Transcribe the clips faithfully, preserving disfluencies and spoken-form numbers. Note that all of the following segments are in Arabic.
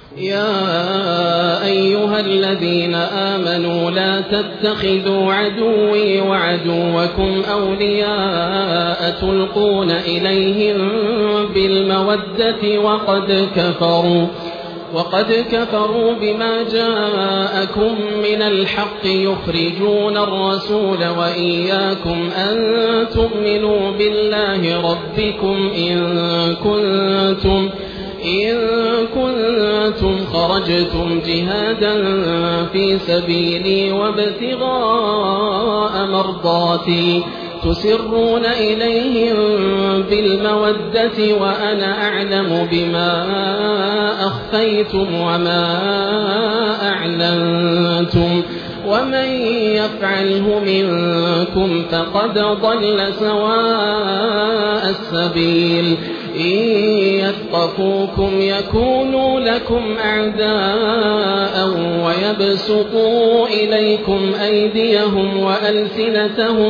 يا أيها الذين آمنوا لا تتخذوا عدوي وعدوكم أولياء تلقون إليهم بالمودة وقد كفروا وقد كفروا بما جاءكم من الحق يخرجون الرسول وإياكم أن تؤمنوا بالله ربكم إن كنتم إن كنتم خرجتم جهادا في سبيلي وابتغاء مرضاتي تسرون إليهم بالمودة وأنا أعلم بما أخفيتم وما أعلنتم ومن يفعله منكم فقد ضل سواء السبيل إن يثقفوكم يكونوا لكم أعداء ويبسطوا إليكم أيديهم وألسنتهم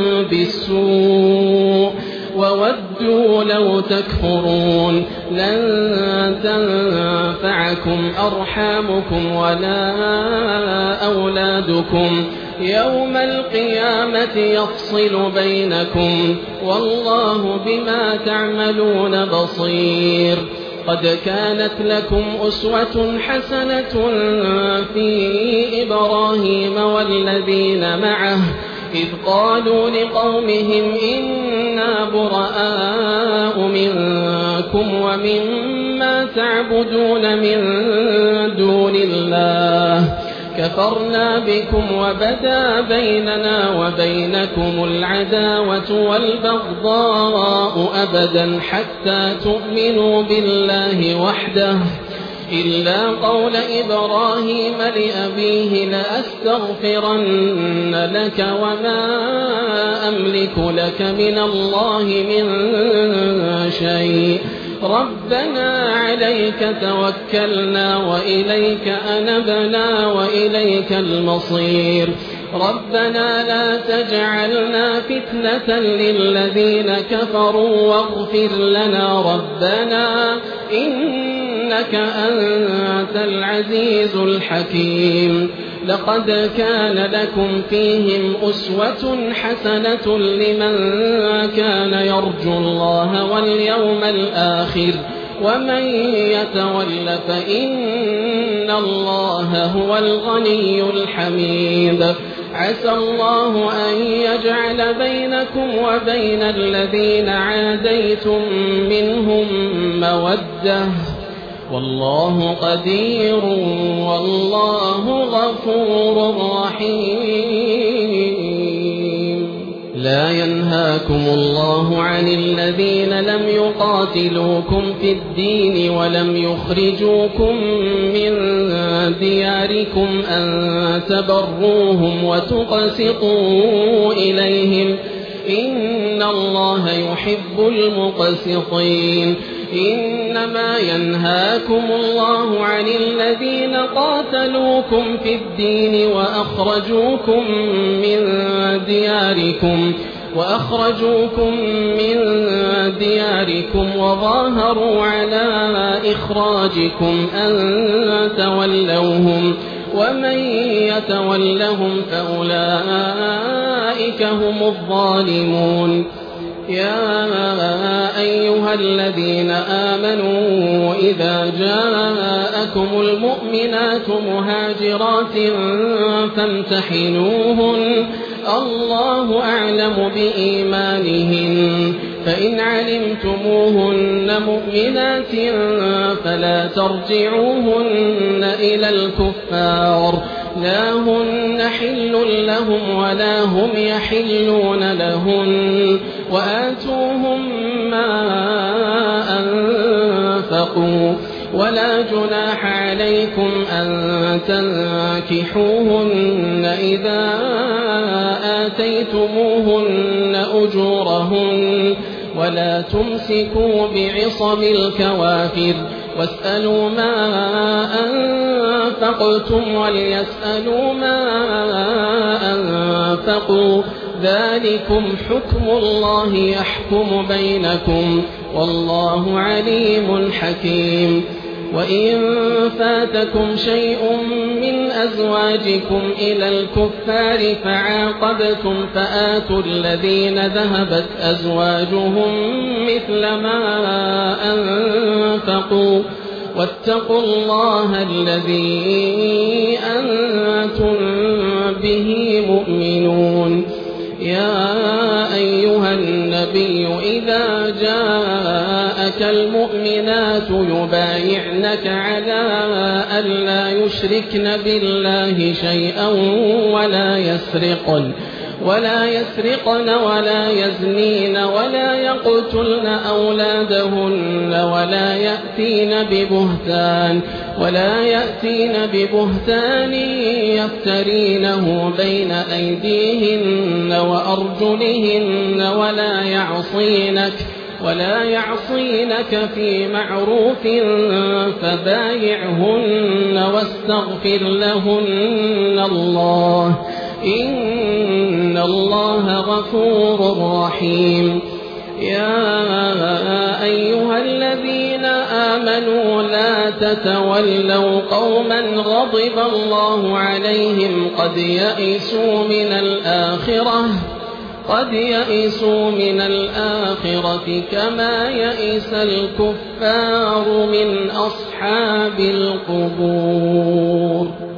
بالسوء وودوا لو تكفرون لن تنفعكم أرحامكم ولا أولادكم يوم القيامة يفصل بينكم والله بما تعملون بصير. قد كانت لكم أسوة حسنة في إبراهيم والذين معه إذ قالوا لقومهم إنا براء منكم ومما تعبدون من دون الله كفرنا بكم وبدا بيننا وبينكم العداوة والبغضاء أبدا حتى تؤمنوا بالله وحده إلا قول إبراهيم لأبيه لأستغفرن لك وما أملك لك من الله من شيء ربنا عليك توكلنا وإليك أنبنا وإليك المصير ربنا لا تجعلنا فتنة للذين كفروا واغفر لنا ربنا إنك أنت العزيز الحكيم. لقد كان لكم فيهم أسوة حسنة لمن كان يرجو الله واليوم الآخر ومن يتول فإن الله هو الغني الحميد. عسى الله أن يجعل بينكم وبين الذين عاديتم منهم مودة والله قدير والله غفور رحيم. لا ينهاكم الله عن الذين لم يقاتلوكم في الدين ولم يخرجوكم من دياركم أن تبروهم وتقسطوا إليهم إن الله يحب المقسطين. إنما ينهاكم الله عن الذين قاتلوكم في الدين وأخرجوكم من دياركم وأخرجوكم من دياركم وظاهروا على إخراجكم أن تولوهم ومن يتولهم فأولئك هم الظالمون. يا أيها الذين آمنوا إذا جاءكم المؤمنات مهاجرات فامتحنوهن الله أعلم بإيمانهن فإن علمتموهن مؤمنات فلا ترجعوهن إلى الكفار لا هن حل لهم ولا هم يحلون لهن وآتوهم ما أنفقوا ولا جناح عليكم أن تنكحوهن إذا آتيتموهن أجورهن ولا تمسكوا بعصم الكوافر واسألوا ما أنفقتم وليسألوا ما أنفقوا ذلكم حكم الله يحكم بينكم والله عليم حكيم. وإن فاتكم شيء من أزواجكم إلى الكفار فعاقبتم فآتوا الذين ذهبت أزواجهم مثل ما أنفقوا واتقوا الله الذي أنتم به مؤمنون. يا أيها النبي إذا جاءك المؤمنات يبايعنك على أن لا يشركن بالله شيئا ولا يسرقن ولا يسرقن ولا يزنين ولا يقتلن أولادهن ولا يأتين ببهتان ولا يأتين ببهتان يفترينه بين أيديهن وأرجلهن ولا يعصينك ولا يعصينك في معروف فبايعهن واستغفر لهن الله إن الله غفور رحيم. يا أيها الذين آمنوا لا تتولوا قوما غضب الله عليهم قد يئسوا من الآخرة قد يئسوا من الآخرة كما يئس الكفار من أصحاب القبور.